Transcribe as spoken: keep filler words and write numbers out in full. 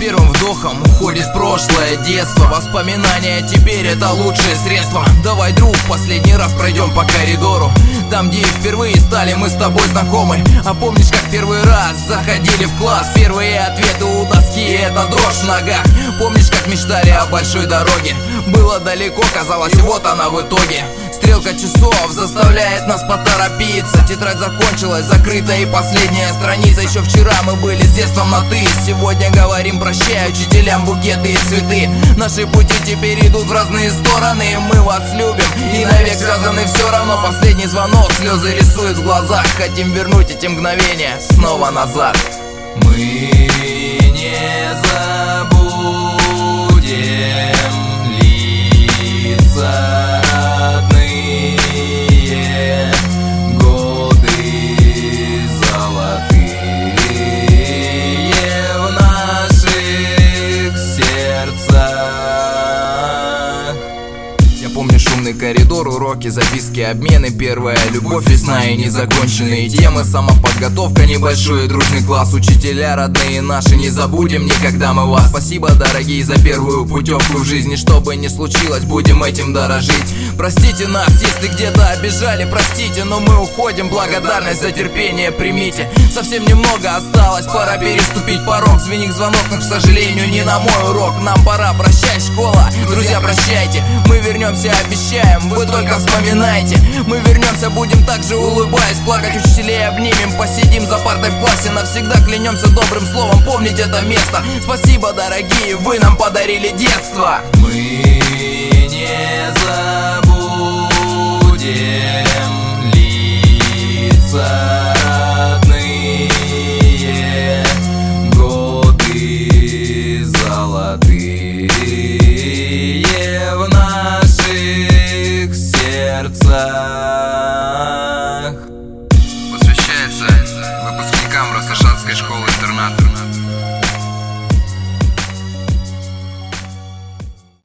первым вдохом уходит прошлое детство. Воспоминания теперь это лучшее средство. Давай, друг, последний раз пройдем по коридору, там, где впервые стали мы с тобой знакомы. А помнишь, как первый раз заходили в класс? Первые ответы у доски — это дрожь в ногах. Помнишь, как мечтали о большой дороге? Было далеко, казалось, вот она в итоге. Стрелка часов заставляет нас поторопиться. Тетрадь закончилась, закрыта и последняя страница. Еще вчера мы были с детством на «ты», сегодня говорим прощай учителям, букеты и цветы. Наши пути теперь идут в разные стороны. Мы вас любим и навек связаны все равно. Последний звонок, слезы рисуют в глазах. Хотим вернуть эти мгновения снова назад. Мы не забудем лица родные, годы золотые в наших сердцах. Я помню шумный коридор, уроки, записки, обмены, первая любовь, весна и незаконченные темы, самоподготовка, небольшой и дружный класс. Учителя родные наши, не забудем никогда мы вас. Спасибо, дорогие, за первую путевку в жизни. Что бы ни случилось, будем этим дорожить. Простите нас, если где-то обижали, простите, но мы уходим. Благодарность за терпение примите. Совсем немного осталось, пора переступить порог. Звенит звонок, но, к сожалению, не на мой урок. Нам пора, прощай, школа, друзья, прощайте. Мы вернемся, обещаем, вы только вспоминайте. Мы вернемся, будем также улыбаясь, плакать учителей обнимем, посидим за партой в классе. Навсегда клянемся добрым словом помнить это место. Спасибо, дорогие, вы нам подарили детство. Мы